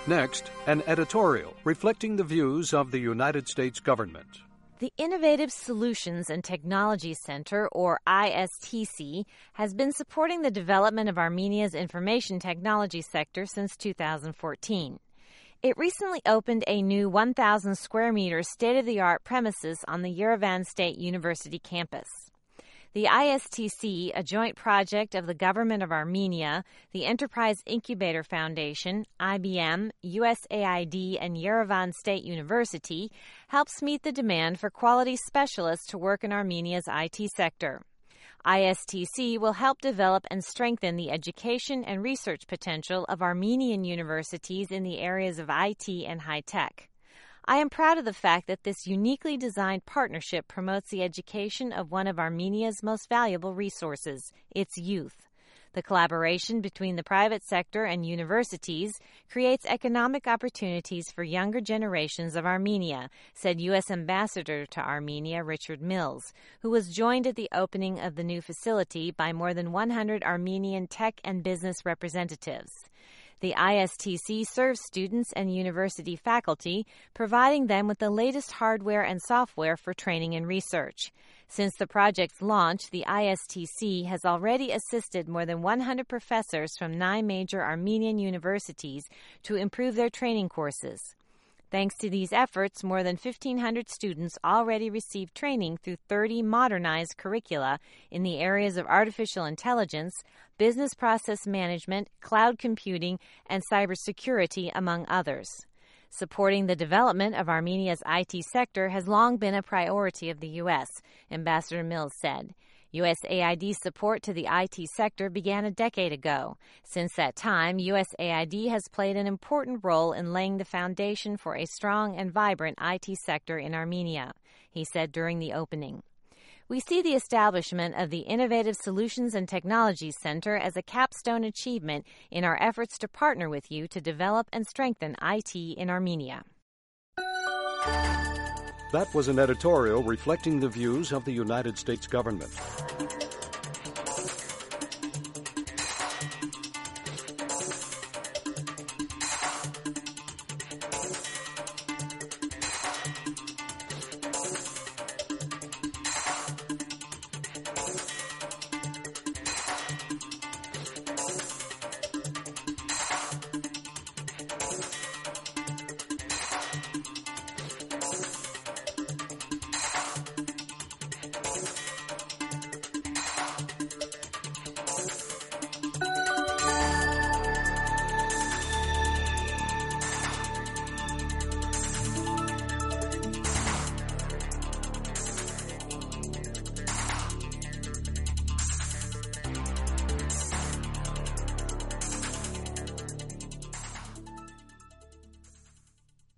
Next, an editorial reflecting the views of the United States government. The Innovative Solutions and Technology Center, or ISTC, has been supporting the development of Armenia's information technology sector since 2014. It recently opened a new 1,000 square meter state-of-the-art premises on the Yerevan State University campus. The ISTC, a joint project of the Government of Armenia, the Enterprise Incubator Foundation, IBM, USAID, and Yerevan State University, helps meet the demand for quality specialists to work in Armenia's IT sector. ISTC will help develop and strengthen the education and research potential of Armenian universities in the areas of IT and high tech. I am proud of the fact that this uniquely designed partnership promotes the education of one of Armenia's most valuable resources, its youth. The collaboration between the private sector and universities creates economic opportunities for younger generations of Armenia, said U.S. Ambassador to Armenia Richard Mills, who was joined at the opening of the new facility by more than 100 Armenian tech and business representatives. The ISTC serves students and university faculty, providing them with the latest hardware and software for training and research. Since the project's launch, the ISTC has already assisted more than 100 professors from 9 major Armenian universities to improve their training courses. Thanks to these efforts, more than 1,500 students already received training through 30 modernized curricula in the areas of artificial intelligence, business process management, cloud computing, and cybersecurity, among others. Supporting the development of Armenia's IT sector has long been a priority of the U.S., Ambassador Mills said. USAID support to the IT sector began a decade ago. Since that time, USAID has played an important role in laying the foundation for a strong and vibrant IT sector in Armenia, he said during the opening. We see the establishment of the Innovative Solutions and Technology Center as a capstone achievement in our efforts to partner with you to develop and strengthen IT in Armenia. That was an editorial reflecting the views of the United States government.